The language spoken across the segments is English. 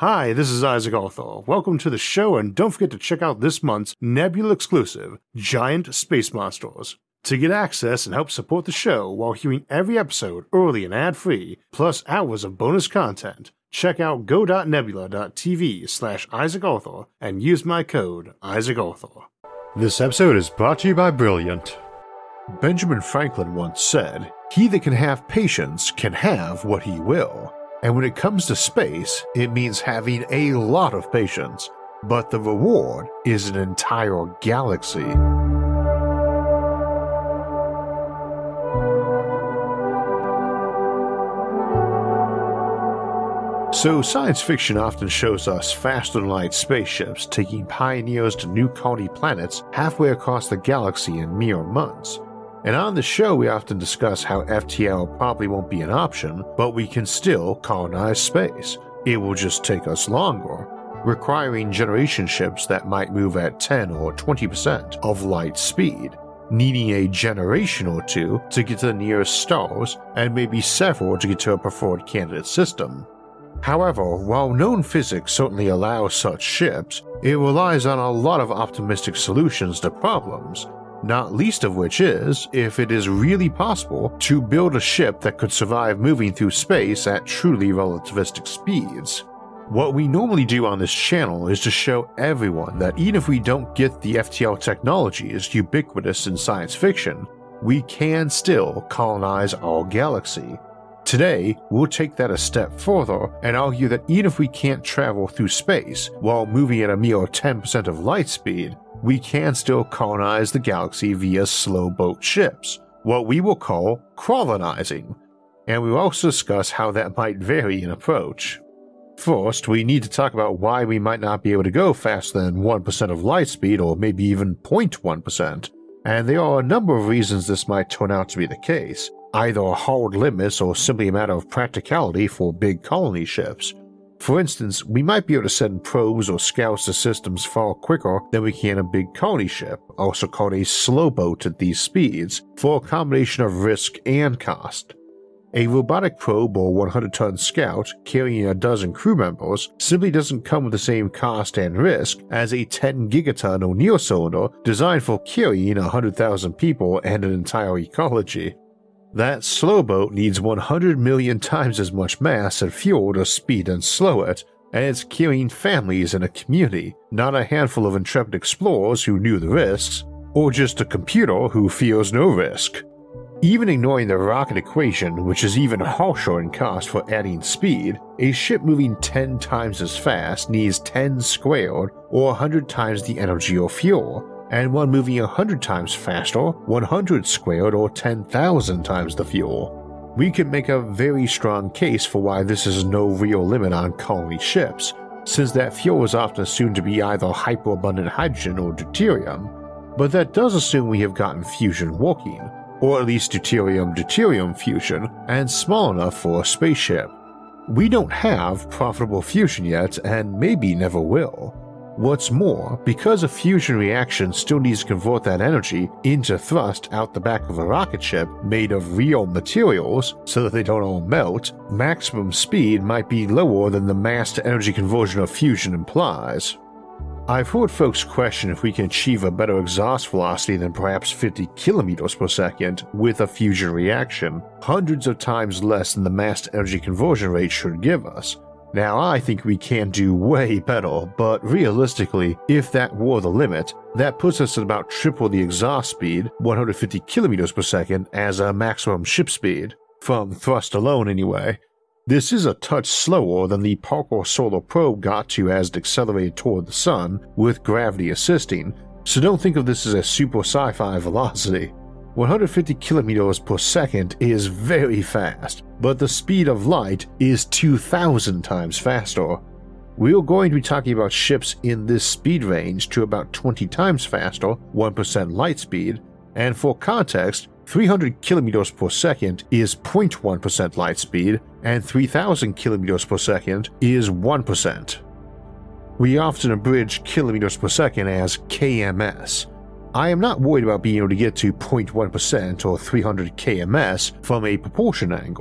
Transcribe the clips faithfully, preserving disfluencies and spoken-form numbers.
Hi, this is Isaac Arthur. Welcome to the show, and don't forget to check out this month's Nebula exclusive, Giant Space Monsters. To get access and help support the show while hearing every episode early and ad-free, plus hours of bonus content, check out go.nebula.tv slash Isaac Arthur and use my code Isaac Arthur. This episode is brought to you by Brilliant. Benjamin Franklin once said, "He that can have patience can have what he will." And when it comes to space, it means having a lot of patience, but the reward is an entire galaxy. So science fiction often shows us faster-than-light spaceships taking pioneers to new colony planets halfway across the galaxy in mere months. And on the show we often discuss how F T L probably won't be an option, but we can still colonize space. It will just take us longer, requiring generation ships that might move at ten or twenty percent of light speed, needing a generation or two to get to the nearest stars, and maybe several to get to a preferred candidate system. However, while known physics certainly allows such ships, it relies on a lot of optimistic solutions to problems, not least of which is if it is really possible to build a ship that could survive moving through space at truly relativistic speeds. What we normally do on this channel is to show everyone that even if we don't get the F T L technology as ubiquitous in science fiction, we can still colonize our galaxy. Today, we'll take that a step further and argue that even if we can't travel through space while moving at a mere ten percent of light speed, we can still colonize the galaxy via slow boat ships, what we will call crawlonizing, and we'll also discuss how that might vary in approach. First, we need to talk about why we might not be able to go faster than one percent of light speed or maybe even zero point one percent, and there are a number of reasons this might turn out to be the case, either hard limits or simply a matter of practicality for big colony ships. For instance, we might be able to send probes or scouts to systems far quicker than we can a big colony ship, also called a slow boat at these speeds, for a combination of risk and cost. A robotic probe or one hundred ton scout carrying a dozen crew members simply doesn't come with the same cost and risk as a ten gigaton O'Neill cylinder designed for carrying one hundred thousand people and an entire ecology. That slow boat needs one hundred million times as much mass and fuel to speed and slow it, and it's carrying families in a community, not a handful of intrepid explorers who knew the risks, or just a computer who fears no risk. Even ignoring the rocket equation, which is even harsher in cost for adding speed, a ship moving ten times as fast needs ten squared or one hundred times the energy or fuel, and one moving one hundred times faster, one hundred squared or ten thousand times the fuel. We can make a very strong case for why this is no real limit on colony ships, since that fuel is often assumed to be either hyperabundant hydrogen or deuterium, but that does assume we have gotten fusion working, or at least deuterium-deuterium fusion, and small enough for a spaceship. We don't have profitable fusion yet, and maybe never will. What's more, because a fusion reaction still needs to convert that energy into thrust out the back of a rocket ship made of real materials so that they don't all melt, maximum speed might be lower than the mass to energy conversion of fusion implies. I've heard folks question if we can achieve a better exhaust velocity than perhaps fifty kilometers per second with a fusion reaction, hundreds of times less than the mass to energy conversion rate should give us. Now, I think we can do way better, but realistically, if that were the limit, that puts us at about triple the exhaust speed, one hundred fifty kilometers per second, as a maximum ship speed, from thrust alone anyway. This is a touch slower than the Parker Solar Probe got to as it accelerated toward the sun, with gravity assisting, so don't think of this as a super sci-fi velocity. one hundred fifty kilometers per second is very fast, but the speed of light is two thousand times faster. We're going to be talking about ships in this speed range to about twenty times faster, one percent light speed, and for context, three hundred kilometers per second is zero point one percent light speed, and three thousand kilometers per second is one percent. We often abridge kilometers per second as K M S. I am not worried about being able to get to zero point one percent or three hundred kilometers per second from a proportion angle.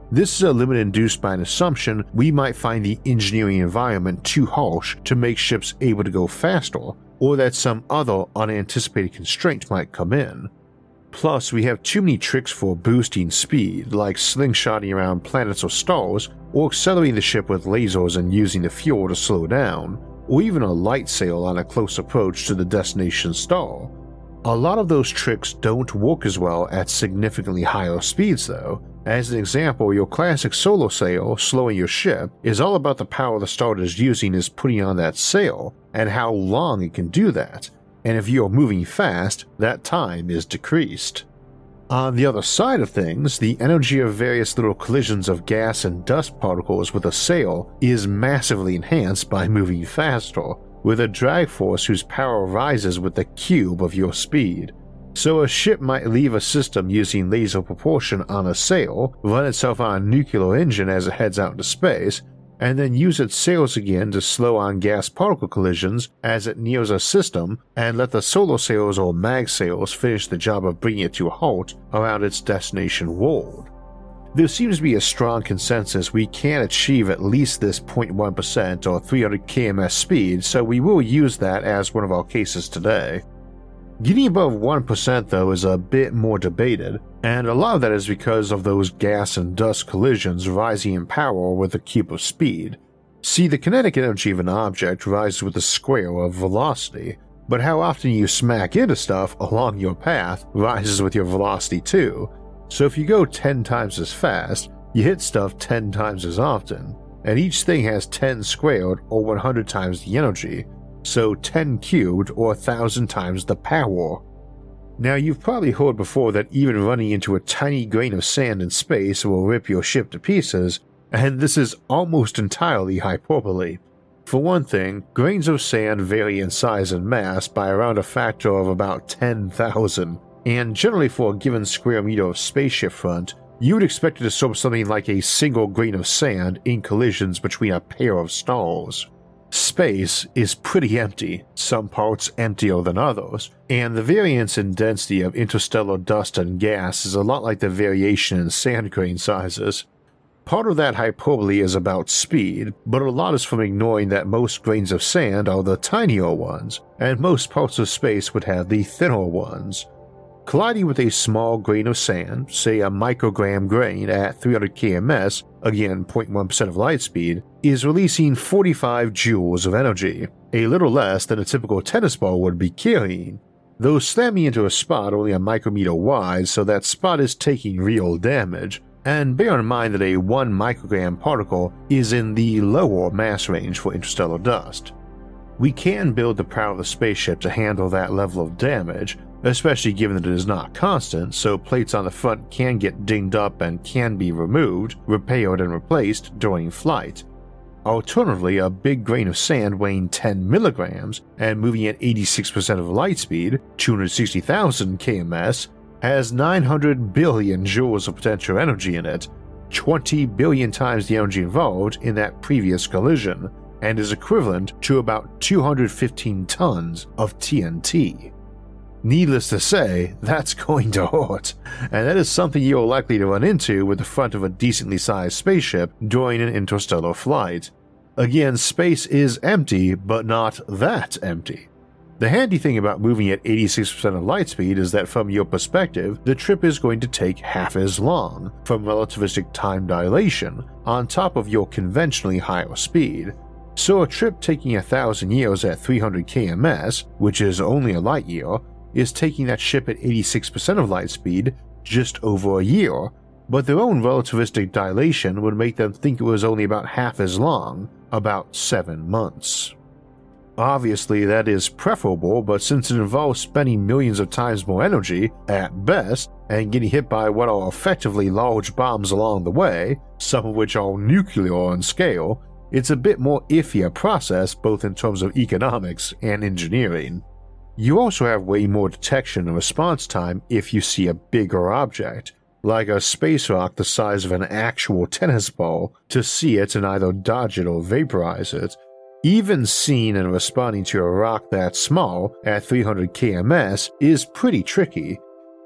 This is a limit induced by an assumption we might find the engineering environment too harsh to make ships able to go faster, or that some other unanticipated constraint might come in. Plus, we have too many tricks for boosting speed, like slingshotting around planets or stars, or accelerating the ship with lasers and using the fuel to slow down, or even a light sail on a close approach to the destination star. A lot of those tricks don't work as well at significantly higher speeds though. As an example, your classic solar sail slowing your ship is all about the power the star is using is putting on that sail, and how long it can do that, and if you are moving fast, that time is decreased. On the other side of things, the energy of various little collisions of gas and dust particles with a sail is massively enhanced by moving faster, with a drag force whose power rises with the cube of your speed. So a ship might leave a system using laser propulsion on a sail, run itself on a nuclear engine as it heads out into space, and then use its sails again to slow on gas particle collisions as it nears a system, and let the solar sails or mag sails finish the job of bringing it to a halt around its destination world. There seems to be a strong consensus we can achieve at least this zero point one percent or three hundred kilometers per hour speed, so we will use that as one of our cases today. Getting above one percent though is a bit more debated, and a lot of that is because of those gas and dust collisions rising in power with the cube of speed. See, the kinetic energy of an object rises with the square of velocity, but how often you smack into stuff along your path rises with your velocity too. So if you go ten times as fast, you hit stuff ten times as often, and each thing has ten squared or one hundred times the energy, so ten cubed or one thousand times the power. Now you've probably heard before that even running into a tiny grain of sand in space will rip your ship to pieces, and this is almost entirely hyperbole. For one thing, grains of sand vary in size and mass by around a factor of about ten thousand, and generally for a given square meter of spaceship front, you would expect it to absorb something like a single grain of sand in collisions between a pair of stars. Space is pretty empty, some parts emptier than others, and the variance in density of interstellar dust and gas is a lot like the variation in sand grain sizes. Part of that hyperbole is about speed, but a lot is from ignoring that most grains of sand are the tinier ones, and most parts of space would have the thinner ones. Colliding with a small grain of sand, say a microgram grain at three hundred kilometers per hour, again zero point one percent of light speed, is releasing forty-five joules of energy, a little less than a typical tennis ball would be carrying, though slamming into a spot only a micrometer wide, so that spot is taking real damage, and bear in mind that a one microgram particle is in the lower mass range for interstellar dust. We can build the power of the spaceship to handle that level of damage, especially given that it is not constant, so plates on the front can get dinged up and can be removed, repaired, and replaced during flight. Alternatively, a big grain of sand weighing ten milligrams and moving at eighty-six percent of light speed, two hundred sixty thousand kilometers per hour, has nine hundred billion joules of potential energy in it, twenty billion times the energy involved in that previous collision, and is equivalent to about two hundred fifteen tons of T N T. Needless to say, that's going to hurt, and that is something you're likely to run into with the front of a decently sized spaceship during an interstellar flight. Again, space is empty, but not that empty. The handy thing about moving at eighty-six percent of light speed is that from your perspective, the trip is going to take half as long, from relativistic time dilation, on top of your conventionally higher speed. So a trip taking a thousand years at three hundred kilometers per hour, which is only a light year, is taking that ship at eighty-six percent of light speed just over a year, but their own relativistic dilation would make them think it was only about half as long, about seven months. Obviously that is preferable, but since it involves spending millions of times more energy, at best, and getting hit by what are effectively large bombs along the way, some of which are nuclear in scale, it's a bit more iffy a process both in terms of economics and engineering. You also have way more detection and response time if you see a bigger object, like a space rock the size of an actual tennis ball, to see it and either dodge it or vaporize it. Even seeing and responding to a rock that small at three hundred kilometers per hour is pretty tricky.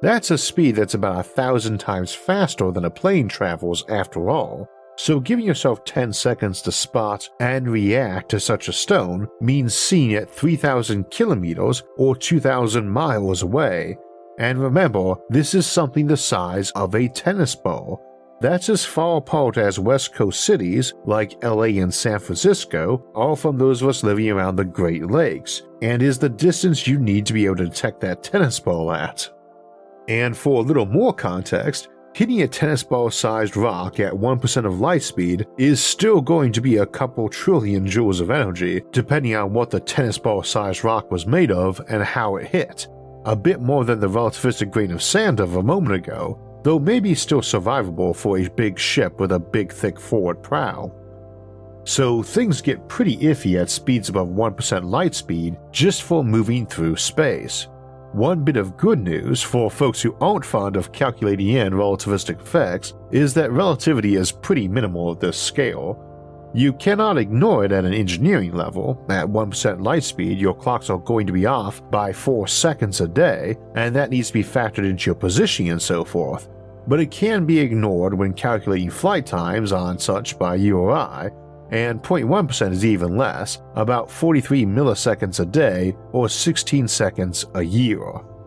That's a speed that's about a thousand times faster than a plane travels after all, so giving yourself ten seconds to spot and react to such a stone means seeing it three thousand kilometers or two thousand miles away. And remember, this is something the size of a tennis ball. That's as far apart as West Coast cities like L A and San Francisco are from those of us living around the Great Lakes, and is the distance you need to be able to detect that tennis ball at. And for a little more context, hitting a tennis ball-sized rock at one percent of light speed is still going to be a couple trillion joules of energy, depending on what the tennis ball-sized rock was made of and how it hit. A bit more than the relativistic grain of sand of a moment ago, though maybe still survivable for a big ship with a big thick forward prow. So things get pretty iffy at speeds above one percent light speed just for moving through space. One bit of good news for folks who aren't fond of calculating in relativistic effects is that relativity is pretty minimal at this scale. You cannot ignore it at an engineering level. At one percent light speed, your clocks are going to be off by four seconds a day, and that needs to be factored into your positioning and so forth. But it can be ignored when calculating flight times on such by you or I, and zero point one percent is even less, about forty-three milliseconds a day or sixteen seconds a year.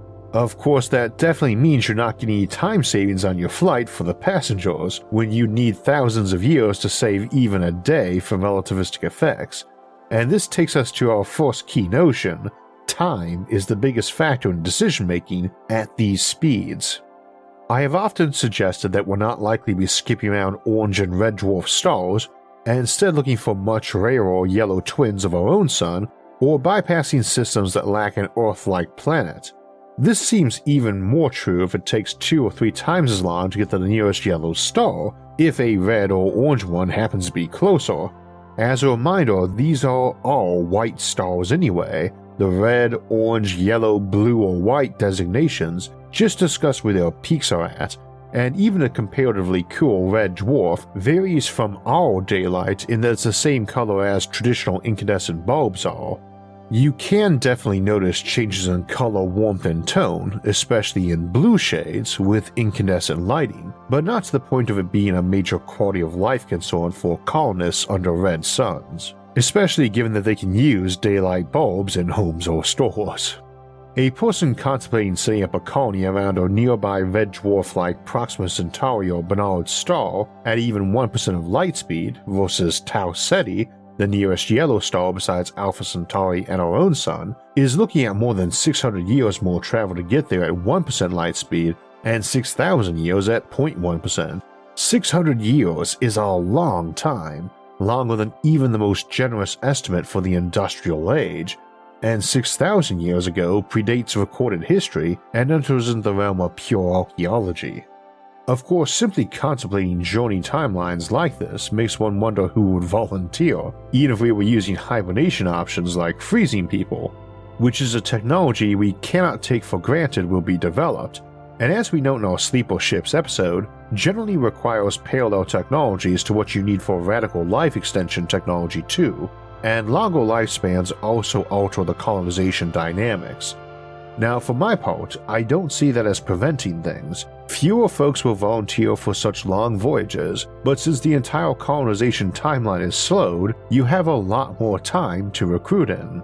Of course, that definitely means you're not getting any time savings on your flight for the passengers when you need thousands of years to save even a day from relativistic effects. And this takes us to our first key notion: time is the biggest factor in decision making at these speeds. I have often suggested that we're not likely to be skipping around orange and red dwarf stars, and instead looking for much rarer yellow twins of our own sun, or bypassing systems that lack an Earth-like planet. This seems even more true if it takes two or three times as long to get to the nearest yellow star, if a red or orange one happens to be closer. As a reminder, these are all white stars anyway. The red, orange, yellow, blue, or white designations just discuss where their peaks are at, and even a comparatively cool red dwarf varies from our daylight in that it's the same color as traditional incandescent bulbs are. You can definitely notice changes in color, warmth, and tone, especially in blue shades with incandescent lighting, but not to the point of it being a major quality of life concern for colonists under red suns, especially given that they can use daylight bulbs in homes or stores. A person contemplating setting up a colony around a nearby red dwarf like Proxima Centauri or Barnard's star at even one percent of light speed versus Tau Ceti, the nearest yellow star besides Alpha Centauri and our own sun, is looking at more than six hundred years more travel to get there at one percent light speed and six thousand years at zero point one percent. six hundred years is a long time, longer than even the most generous estimate for the industrial age, and six thousand years ago predates recorded history and enters into the realm of pure archaeology. Of course, simply contemplating journey timelines like this makes one wonder who would volunteer, even if we were using hibernation options like freezing people, which is a technology we cannot take for granted will be developed, and as we note in our Sleeper Ships episode, generally requires parallel technologies to what you need for radical life extension technology too, and longer lifespans also alter the colonization dynamics. Now, for my part, I don't see that as preventing things. Fewer folks will volunteer for such long voyages, but since the entire colonization timeline is slowed, you have a lot more time to recruit in.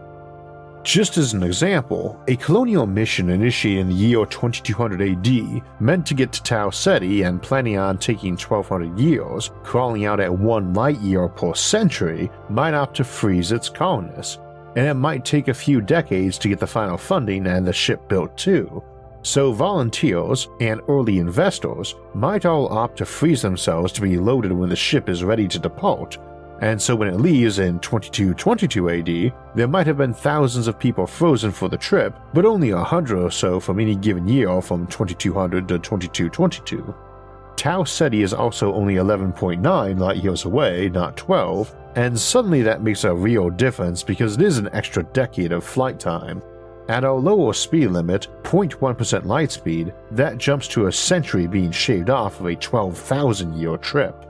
Just as an example, a colonial mission initiated in the year twenty-two hundred A D, meant to get to Tau Ceti and planning on taking twelve hundred years, crawling out at one light year per century, might opt to freeze its colonists, and it might take a few decades to get the final funding and the ship built too. So volunteers and early investors might all opt to freeze themselves to be loaded when the ship is ready to depart, and so when it leaves in twenty-two twenty-two A D, there might have been thousands of people frozen for the trip, but only a hundred or so from any given year from twenty-two hundred to twenty-two twenty-two. Tau Ceti is also only eleven point nine light years away, not twelve, and suddenly that makes a real difference because it is an extra decade of flight time. At our lower speed limit, zero point one percent light speed, that jumps to a century being shaved off of a twelve thousand year trip.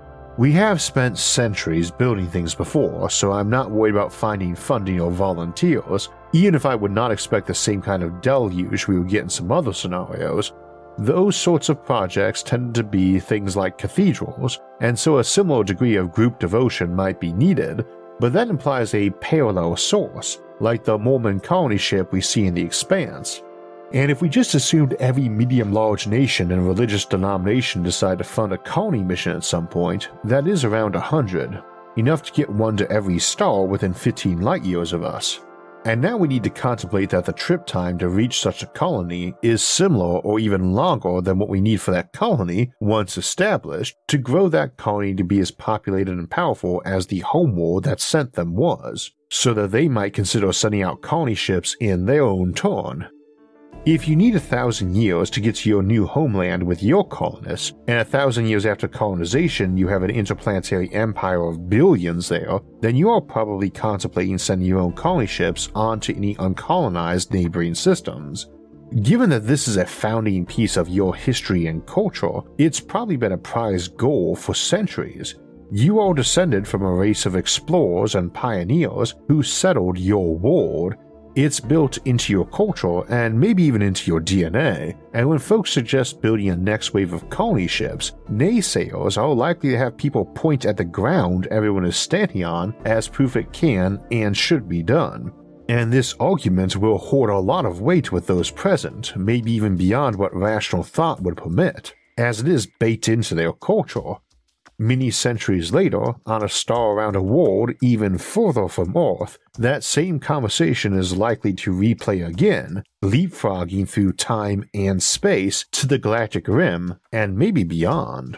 We have spent centuries building things before, so I'm not worried about finding funding or volunteers, Even if I would not expect the same kind of deluge we would get in some other scenarios, those sorts of projects tend to be things like cathedrals, and so a similar degree of group devotion might be needed, but that implies a parallel source, like the Mormon colony ship we see in The Expanse. And if we just assumed every medium-large nation and religious denomination decided to fund a colony mission at some point, that is around a hundred, enough to get one to every star within fifteen light-years of us. And now we need to contemplate that the trip time to reach such a colony is similar or even longer than what we need for that colony, once established, to grow that colony to be as populated and powerful as the homeworld that sent them was, so that they might consider sending out colony ships in their own turn. If you need a thousand years to get to your new homeland with your colonists, and a thousand years after colonization you have an interplanetary empire of billions there, then you are probably contemplating sending your own colony ships onto any uncolonized neighboring systems. Given that this is a founding piece of your history and culture, it's probably been a prized goal for centuries. You are descended from a race of explorers and pioneers who settled your world. It's built into your culture and maybe even into your D N A, and when folks suggest building a next wave of colony ships, naysayers are likely to have people point at the ground everyone is standing on as proof it can and should be done. And this argument will hold a lot of weight with those present, maybe even beyond what rational thought would permit, as it is baked into their culture. Many centuries later, on a star around a world even further from Earth, that same conversation is likely to replay again, leapfrogging through time and space to the galactic rim and maybe beyond.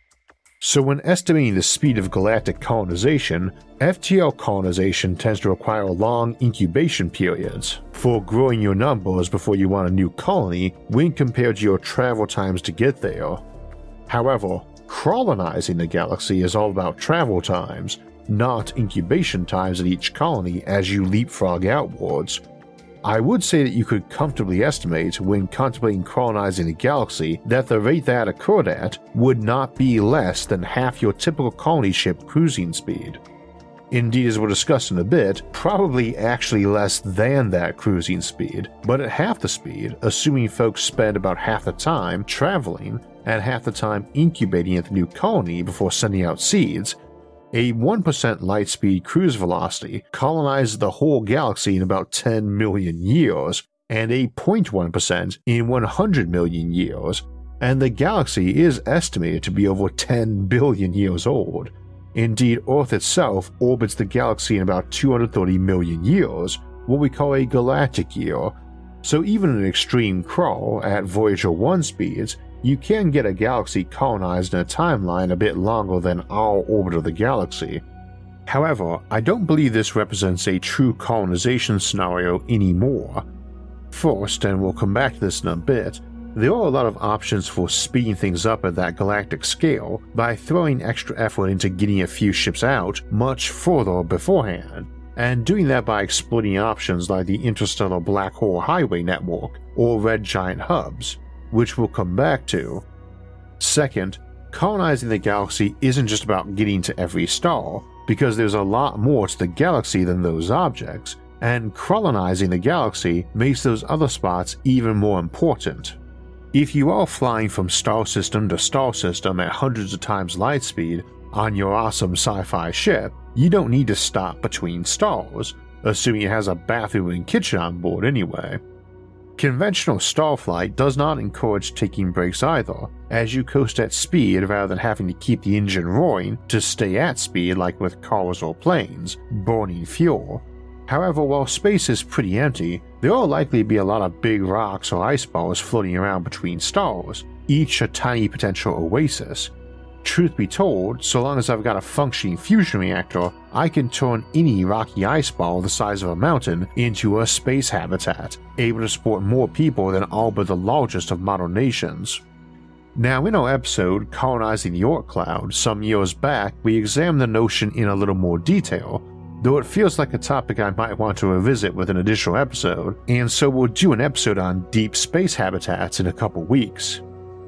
So when estimating the speed of galactic colonization, F T L colonization tends to require long incubation periods for growing your numbers before you want a new colony when compared to your travel times to get there. However, colonizing the galaxy is all about travel times, not incubation times at each colony as you leapfrog outwards. I would say that you could comfortably estimate when contemplating colonizing the galaxy that the rate that occurred at would not be less than half your typical colony ship cruising speed. Indeed, as we'll discuss in a bit, probably actually less than that cruising speed, but at half the speed, assuming folks spend about half the time traveling and half the time incubating at the new colony before sending out seeds, a one percent light speed cruise velocity colonizes the whole galaxy in about ten million years, and a zero point one percent in one hundred million years, and the galaxy is estimated to be over ten billion years old. Indeed, Earth itself orbits the galaxy in about two hundred thirty million years, what we call a galactic year, so even an extreme crawl at Voyager one speeds, you can get a galaxy colonized in a timeline a bit longer than our orbit of the galaxy. However, I don't believe this represents a true colonization scenario anymore. First, and we'll come back to this in a bit, there are a lot of options for speeding things up at that galactic scale by throwing extra effort into getting a few ships out much further beforehand, and doing that by exploiting options like the Interstellar Black Hole Highway Network or Red Giant Hubs, which we'll come back to. Second, colonizing the galaxy isn't just about getting to every star, because there's a lot more to the galaxy than those objects, and colonizing the galaxy makes those other spots even more important. If you are flying from star system to star system at hundreds of times light speed on your awesome sci-fi ship, you don't need to stop between stars, assuming it has a bathroom and kitchen on board anyway. Conventional starflight does not encourage taking breaks either, as you coast at speed rather than having to keep the engine roaring to stay at speed like with cars or planes, burning fuel. However, while space is pretty empty, there are likely to be a lot of big rocks or ice balls floating around between stars, each a tiny potential oasis. Truth be told, so long as I've got a functioning fusion reactor, I can turn any rocky ice ball the size of a mountain into a space habitat, able to support more people than all but the largest of modern nations. Now, in our episode Colonizing the Oort Cloud some years back, we examined the notion in a little more detail, though it feels like a topic I might want to revisit with an additional episode, and so we'll do an episode on deep space habitats in a couple weeks.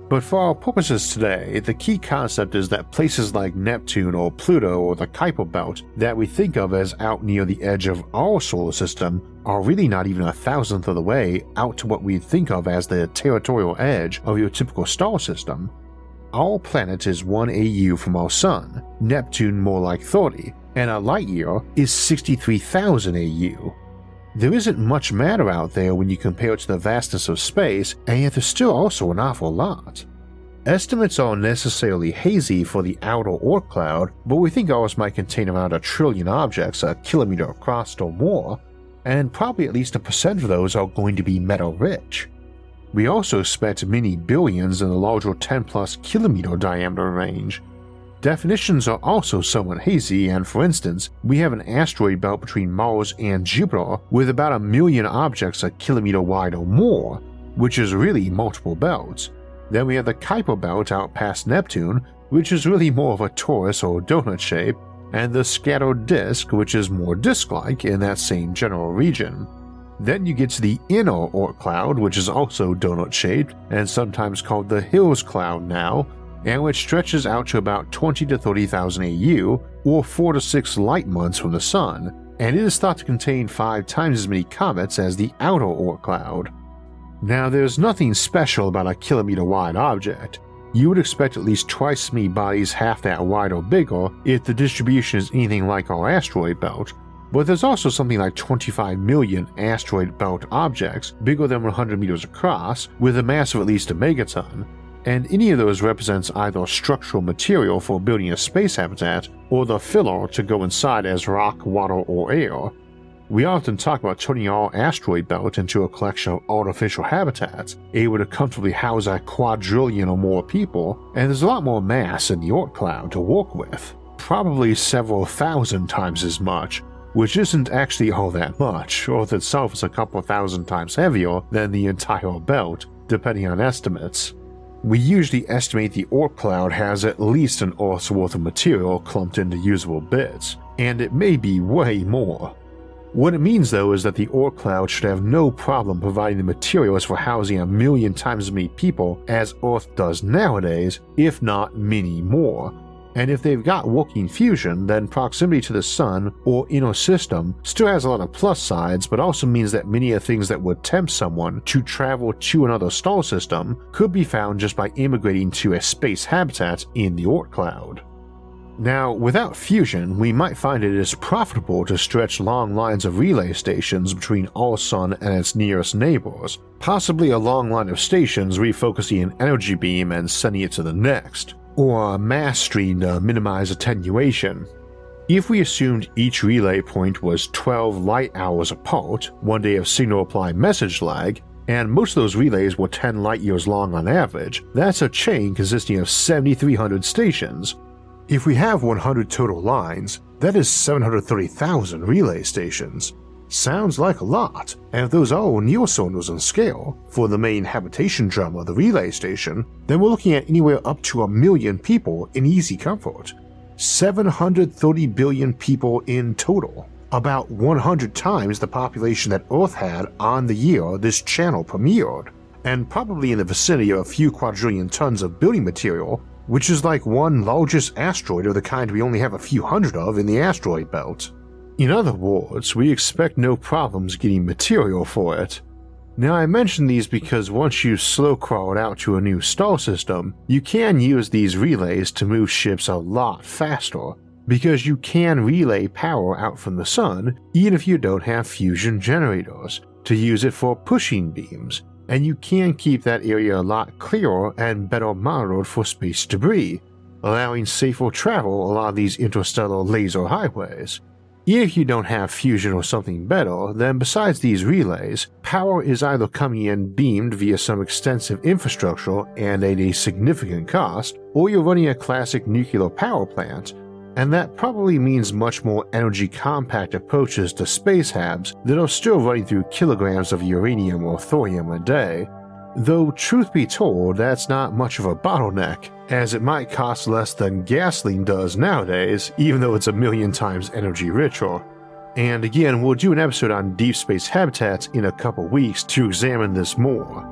But for our purposes today, the key concept is that places like Neptune or Pluto or the Kuiper Belt that we think of as out near the edge of our solar system are really not even a thousandth of the way out to what we think of as the territorial edge of your typical star system. Our planet is one A U from our Sun, Neptune more like thirty, and a light year is sixty-three thousand A U. There isn't much matter out there when you compare it to the vastness of space, and yet there's still also an awful lot. Estimates aren't necessarily hazy for the outer Oort cloud, but we think ours might contain around a trillion objects a kilometer across or more, and probably at least a percent of those are going to be metal-rich. We also expect many billions in the larger ten plus kilometer diameter range. Definitions are also somewhat hazy, and for instance, we have an asteroid belt between Mars and Jupiter with about a million objects a kilometer wide or more, which is really multiple belts. Then we have the Kuiper Belt out past Neptune, which is really more of a torus or donut shape, and the scattered disk, which is more disk-like in that same general region. Then you get to the inner Oort cloud, which is also donut-shaped and sometimes called the Hills cloud now, and which stretches out to about twenty to thirty thousand A U, or four to six light months from the Sun, and it is thought to contain five times as many comets as the outer Oort cloud. Now, there's nothing special about a kilometer-wide object. You would expect at least twice as many bodies half that wide or bigger if the distribution is anything like our asteroid belt, but there's also something like twenty-five million asteroid belt objects bigger than one hundred meters across with a mass of at least a megaton, and any of those represents either structural material for building a space habitat or the filler to go inside as rock, water, or air. We often talk about turning our asteroid belt into a collection of artificial habitats, able to comfortably house a quadrillion or more people, and there's a lot more mass in the Oort cloud to work with, probably several thousand times as much, which isn't actually all that much. Earth itself is a couple thousand times heavier than the entire belt, depending on estimates. We usually estimate the Oort cloud has at least an Earth's worth of material clumped into usable bits, and it may be way more. What it means though is that the Oort cloud should have no problem providing the materials for housing a million times as many people as Earth does nowadays, if not many more. And if they've got working fusion, then proximity to the Sun or inner system still has a lot of plus sides, but also means that many of the things that would tempt someone to travel to another star system could be found just by immigrating to a space habitat in the Oort cloud. Now, without fusion, we might find it is profitable to stretch long lines of relay stations between our Sun and its nearest neighbors, possibly a long line of stations refocusing an energy beam and sending it to the next, or a mass stream to minimize attenuation. If we assumed each relay point was twelve light hours apart, one day of signal-apply message lag, and most of those relays were ten light years long on average, that's a chain consisting of seventy-three hundred stations. If we have one hundred total lines, that is seven hundred thirty thousand relay stations. Sounds like a lot, and if those are all neocylinders in scale for the main habitation drum of the relay station, then we're looking at anywhere up to a million people in easy comfort. seven hundred thirty billion people in total, about one hundred times the population that Earth had on the year this channel premiered, and probably in the vicinity of a few quadrillion tons of building material, which is like one largest asteroid of the kind we only have a few hundred of in the asteroid belt. In other words, we expect no problems getting material for it. Now, I mention these because once you've slow crawled out to a new star system, you can use these relays to move ships a lot faster, because you can relay power out from the Sun even if you don't have fusion generators, to use it for pushing beams, and you can keep that area a lot clearer and better monitored for space debris, allowing safer travel along these interstellar laser highways. If you don't have fusion or something better, then besides these relays, power is either coming in beamed via some extensive infrastructure and at a significant cost, or you're running a classic nuclear power plant, and that probably means much more energy-compact approaches to space habs that are still running through kilograms of uranium or thorium a day. Though truth be told, that's not much of a bottleneck, as it might cost less than gasoline does nowadays, even though it's a million times energy richer. And again, we'll do an episode on deep space habitats in a couple weeks to examine this more.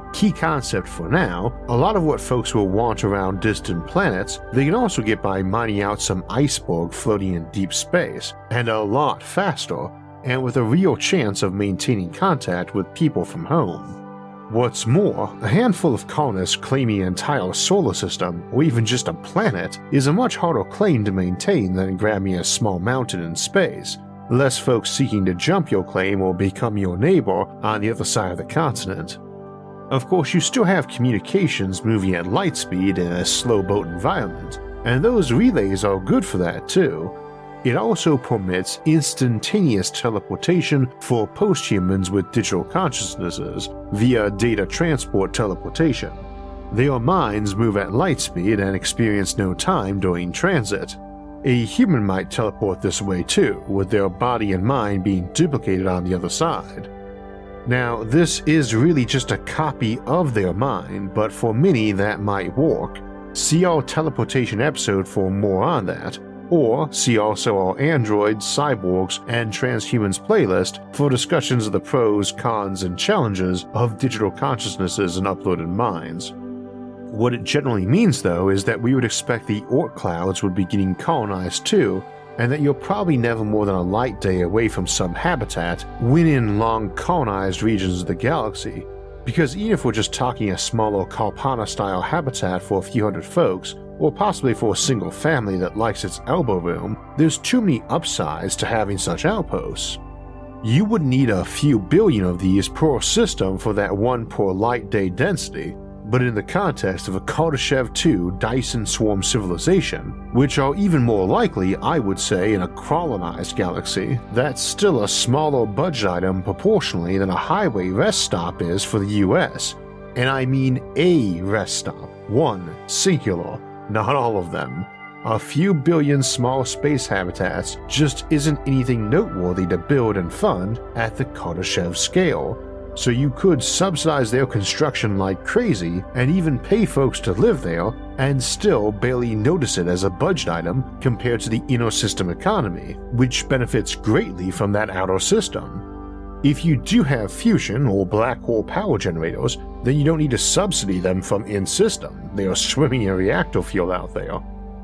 Key concept for now, a lot of what folks will want around distant planets, they can also get by mining out some iceberg floating in deep space, and a lot faster, and with a real chance of maintaining contact with people from home. What's more, a handful of colonists claiming an entire solar system, or even just a planet, is a much harder claim to maintain than grabbing a small mountain in space, less folks seeking to jump your claim or become your neighbor on the other side of the continent. Of course, you still have communications moving at light speed in a slow boat environment, and those relays are good for that too. It also permits instantaneous teleportation for posthumans with digital consciousnesses via data transport teleportation. Their minds move at light speed and experience no time during transit. A human might teleport this way too, with their body and mind being duplicated on the other side. Now, this is really just a copy of their mind, but for many that might work. See our teleportation episode for more on that, or see also our androids, cyborgs, and transhumans playlist for discussions of the pros, cons, and challenges of digital consciousnesses and uploaded minds. What it generally means though is that we would expect the Oort clouds would be getting colonized too, and that you're probably never more than a light day away from some habitat when in long colonized regions of the galaxy, because even if we're just talking a smaller Kalpana-style habitat for a few hundred folks, or possibly for a single family that likes its elbow room, there's too many upsides to having such outposts. You would need a few billion of these per system for that one per light day density, but in the context of a Kardashev two Dyson swarm civilization, which are even more likely, I would say, in a colonized galaxy, that's still a smaller budget item proportionally than a highway rest stop is for the U S. And I mean a rest stop, one, singular, not all of them. A few billion small space habitats just isn't anything noteworthy to build and fund at the Kardashev scale. So you could subsidize their construction like crazy and even pay folks to live there and still barely notice it as a budget item compared to the inner system economy, which benefits greatly from that outer system. If you do have fusion or black hole power generators, then you don't need to subsidy them from in-system. They are swimming in reactor fuel out there.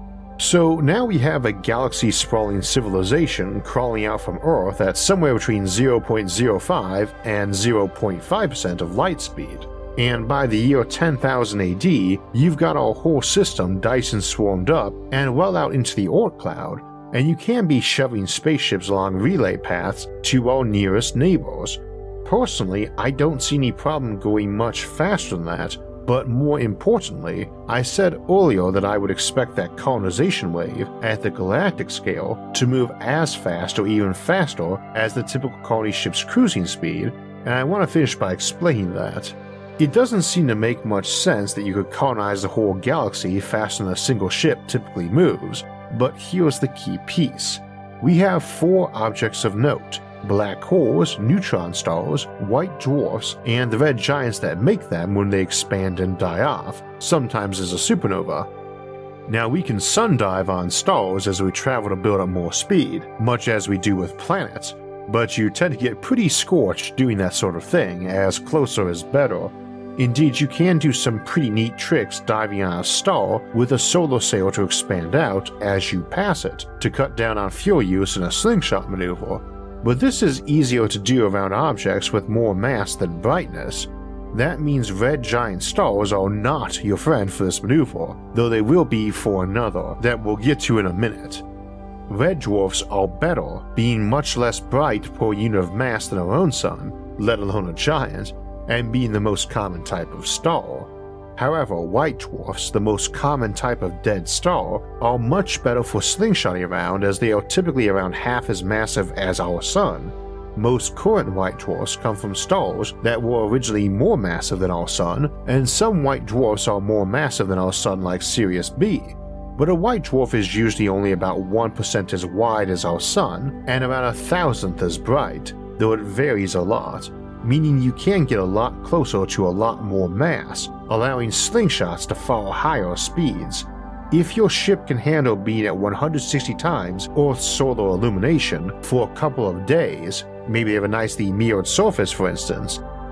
So now we have a galaxy-sprawling civilization crawling out from Earth at somewhere between zero point zero five and zero point five percent of light speed, and by the year ten thousand A D, you've got our whole system Dyson swarmed up and well out into the Oort cloud, and you can be shoving spaceships along relay paths to our nearest neighbors. Personally, I don't see any problem going much faster than that, but more importantly, I said earlier that I would expect that colonization wave at the galactic scale to move as fast or even faster as the typical colony ship's cruising speed, and I want to finish by explaining that. It doesn't seem to make much sense that you could colonize the whole galaxy faster than a single ship typically moves, but here's the key piece. We have four objects of note: black holes, neutron stars, white dwarfs, and the red giants that make them when they expand and die off, sometimes as a supernova. Now we can sundive on stars as we travel to build up more speed, much as we do with planets, but you tend to get pretty scorched doing that sort of thing, as closer is better. Indeed, you can do some pretty neat tricks diving on a star with a solar sail to expand out as you pass it, to cut down on fuel use in a slingshot maneuver. But this is easier to do around objects with more mass than brightness. That means red giant stars are not your friend for this maneuver, though they will be for another that we'll get to in a minute. Red dwarfs are better, being much less bright per unit of mass than our own sun, let alone a giant, and being the most common type of star. However, white dwarfs, the most common type of dead star, are much better for slingshotting around, as they are typically around half as massive as our sun. Most current white dwarfs come from stars that were originally more massive than our sun, and some white dwarfs are more massive than our sun, like Sirius B. But a white dwarf is usually only about one percent as wide as our sun, and about a thousandth as bright, though it varies a lot, meaning you can get a lot closer to a lot more mass, allowing slingshots to far higher speeds. If your ship can handle being at one hundred sixty times Earth's solar illumination for a couple of days, maybe they have a nicely mirrored surface for instance,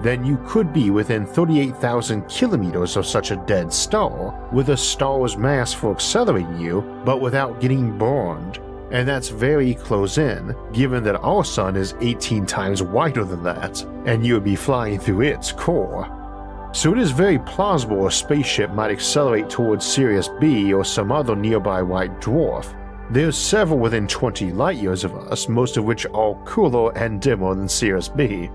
then you could be within thirty-eight thousand kilometers of such a dead star, with a star's mass for accelerating you, but without getting burned. And that's very close in, given that our sun is eighteen times wider than that, and you would be flying through its core. So it is very plausible a spaceship might accelerate towards Sirius B or some other nearby white dwarf. There's several within twenty light years of us, most of which are cooler and dimmer than Sirius B.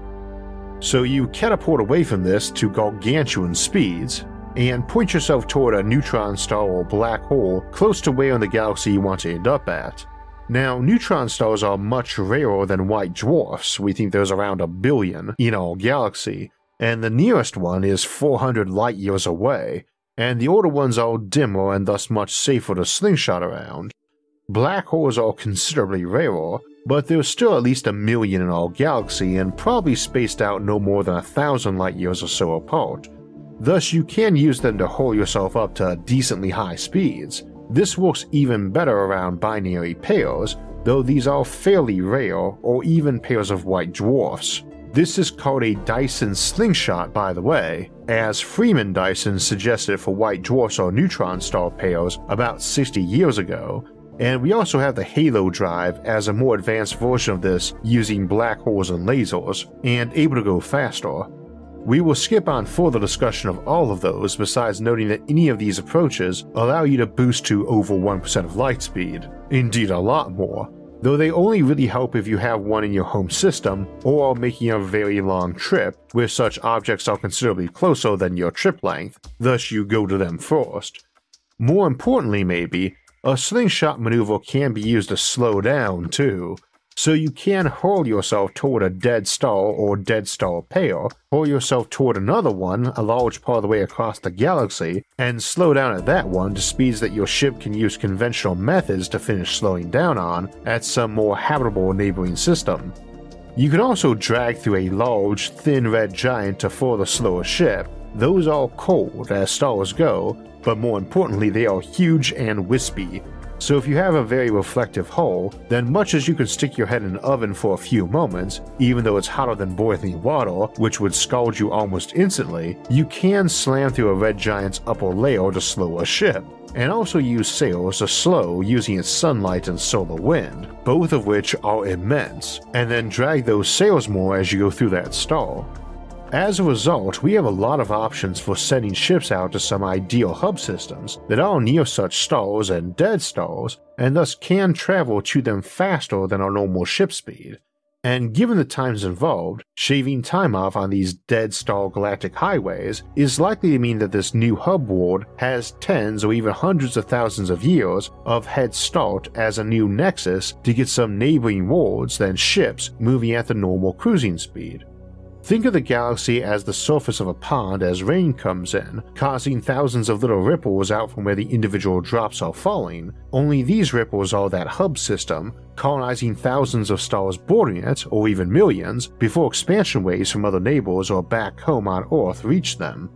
So you catapult away from this to gargantuan speeds, and point yourself toward a neutron star or black hole close to where in the galaxy you want to end up at. Now, neutron stars are much rarer than white dwarfs. We think there's around a billion in our galaxy, and the nearest one is four hundred light years away, and the older ones are dimmer and thus much safer to slingshot around. Black holes are considerably rarer, but there's still at least a million in our galaxy and probably spaced out no more than a thousand light years or so apart. Thus you can use them to haul yourself up to decently high speeds. This works even better around binary pairs, though these are fairly rare, or even pairs of white dwarfs. This is called a Dyson slingshot, by the way, as Freeman Dyson suggested for white dwarfs or neutron star pairs about sixty years ago, and we also have the Halo drive as a more advanced version of this using black holes and lasers, and able to go faster. We will skip on further discussion of all of those, besides noting that any of these approaches allow you to boost to over one percent of light speed, indeed a lot more, though they only really help if you have one in your home system or are making a very long trip where such objects are considerably closer than your trip length, thus you go to them first. More importantly maybe, a slingshot maneuver can be used to slow down too, so you can hurl yourself toward a dead star or dead star pair, hurl yourself toward another one a large part of the way across the galaxy, and slow down at that one to speeds that your ship can use conventional methods to finish slowing down on at some more habitable neighboring system. You can also drag through a large, thin red giant to further slow a ship. Those are cold as stars go, but more importantly they are huge and wispy. So if you have a very reflective hull, then much as you could stick your head in an oven for a few moments, even though it's hotter than boiling water, which would scald you almost instantly, you can slam through a red giant's upper layer to slow a ship, and also use sails to slow using its sunlight and solar wind, both of which are immense, and then drag those sails more as you go through that star. As a result, we have a lot of options for sending ships out to some ideal hub systems that are near such stars and dead stars, and thus can travel to them faster than our normal ship speed. And given the times involved, shaving time off on these dead star galactic highways is likely to mean that this new hub world has tens or even hundreds of thousands of years of head start as a new nexus to get some neighboring worlds than ships moving at the normal cruising speed. Think of the galaxy as the surface of a pond as rain comes in, causing thousands of little ripples out from where the individual drops are falling, only these ripples are that hub system, colonizing thousands of stars bordering it, or even millions, before expansion waves from other neighbors or back home on Earth reach them.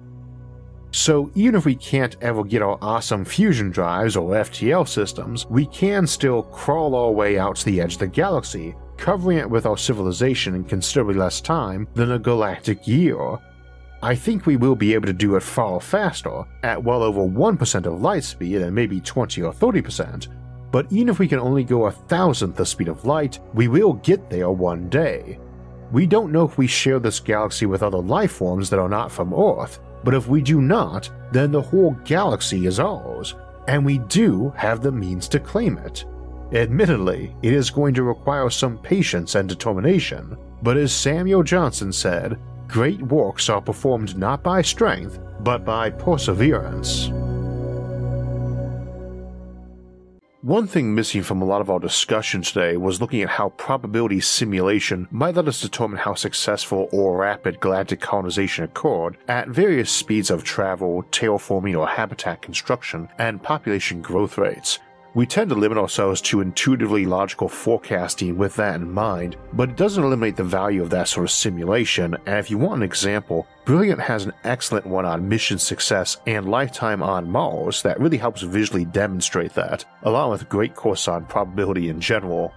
So even if we can't ever get our awesome fusion drives or F T L systems, we can still crawl our way out to the edge of the galaxy, covering it with our civilization in considerably less time than a galactic year. I think we will be able to do it far faster, at well over one percent of light speed and maybe twenty or thirty percent, but even if we can only go a thousandth the speed of light, we will get there one day. We don't know if we share this galaxy with other life forms that are not from Earth, but if we do not, then the whole galaxy is ours, and we do have the means to claim it. Admittedly, it is going to require some patience and determination, but as Samuel Johnson said, great works are performed not by strength, but by perseverance. One thing missing from a lot of our discussion today was looking at how probability simulation might let us determine how successful or rapid galactic colonization occurred at various speeds of travel, terraforming or habitat construction, and population growth rates. We tend to limit ourselves to intuitively logical forecasting with that in mind, but it doesn't eliminate the value of that sort of simulation, and if you want an example, Brilliant has an excellent one on mission success and lifetime on Mars that really helps visually demonstrate that, along with a great course on probability in general.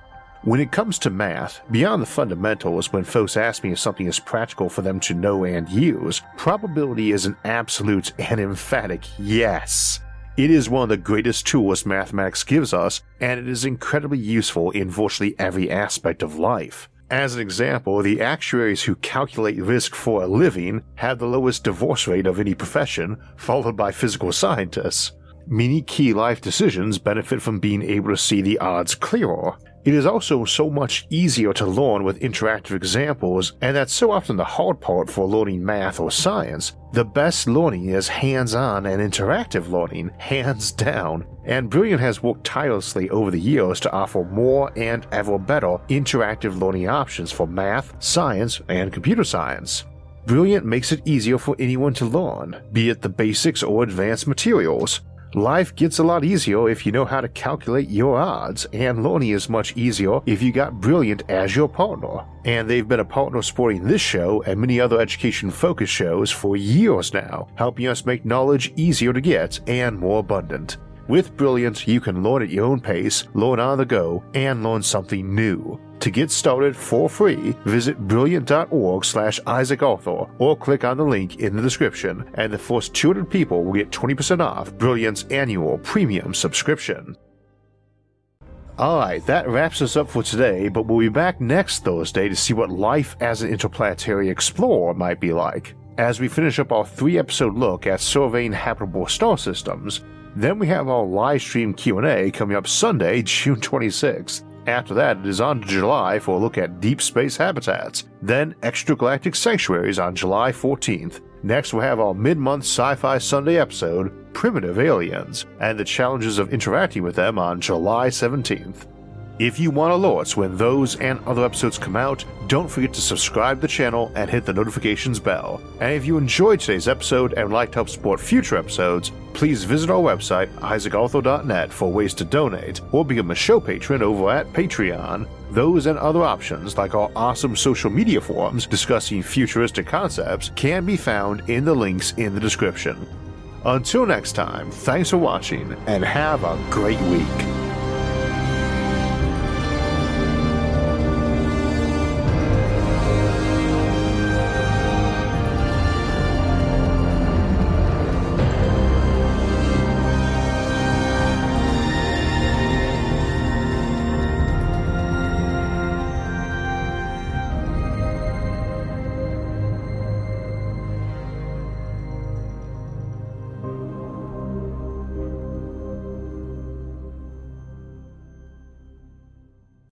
When it comes to math, beyond the fundamentals, when folks ask me if something is practical for them to know and use, probability is an absolute and emphatic yes. It is one of the greatest tools mathematics gives us, and it is incredibly useful in virtually every aspect of life. As an example, the actuaries who calculate risk for a living have the lowest divorce rate of any profession, followed by physical scientists. Many key life decisions benefit from being able to see the odds clearer. It is also so much easier to learn with interactive examples, and that's so often the hard part for learning math or science. The best learning is hands-on and interactive learning, hands down, and Brilliant has worked tirelessly over the years to offer more and ever better interactive learning options for math, science, and computer science. Brilliant makes it easier for anyone to learn, be it the basics or advanced materials. Life gets a lot easier if you know how to calculate your odds, and learning is much easier if you got Brilliant as your partner. And they've been a partner supporting this show and many other education-focused shows for years now, helping us make knowledge easier to get and more abundant. With Brilliant, you can learn at your own pace, learn on the go, and learn something new. To get started for free, visit brilliant.org slash Isaac Arthur or click on the link in the description, and the first two hundred people will get twenty percent off Brilliant's annual premium subscription. Alright, that wraps us up for today, but we'll be back next Thursday to see what life as an interplanetary explorer might be like, as we finish up our three-episode look at surveying habitable star systems. Then we have our live stream Q and A coming up Sunday, June twenty-sixth. After that, it is on to July for a look at deep space habitats, then extragalactic sanctuaries on July fourteenth. Next, we'll have our mid-month Sci-Fi Sunday episode, Primitive Aliens, and the challenges of interacting with them on July seventeenth. If you want alerts when those and other episodes come out, don't forget to subscribe to the channel and hit the notifications bell. And if you enjoyed today's episode and would like to help support future episodes, please visit our website, isaac arthur dot net, for ways to donate, or become a show patron over at Patreon. Those and other options, like our awesome social media forums discussing futuristic concepts, can be found in the links in the description. Until next time, thanks for watching, and have a great week.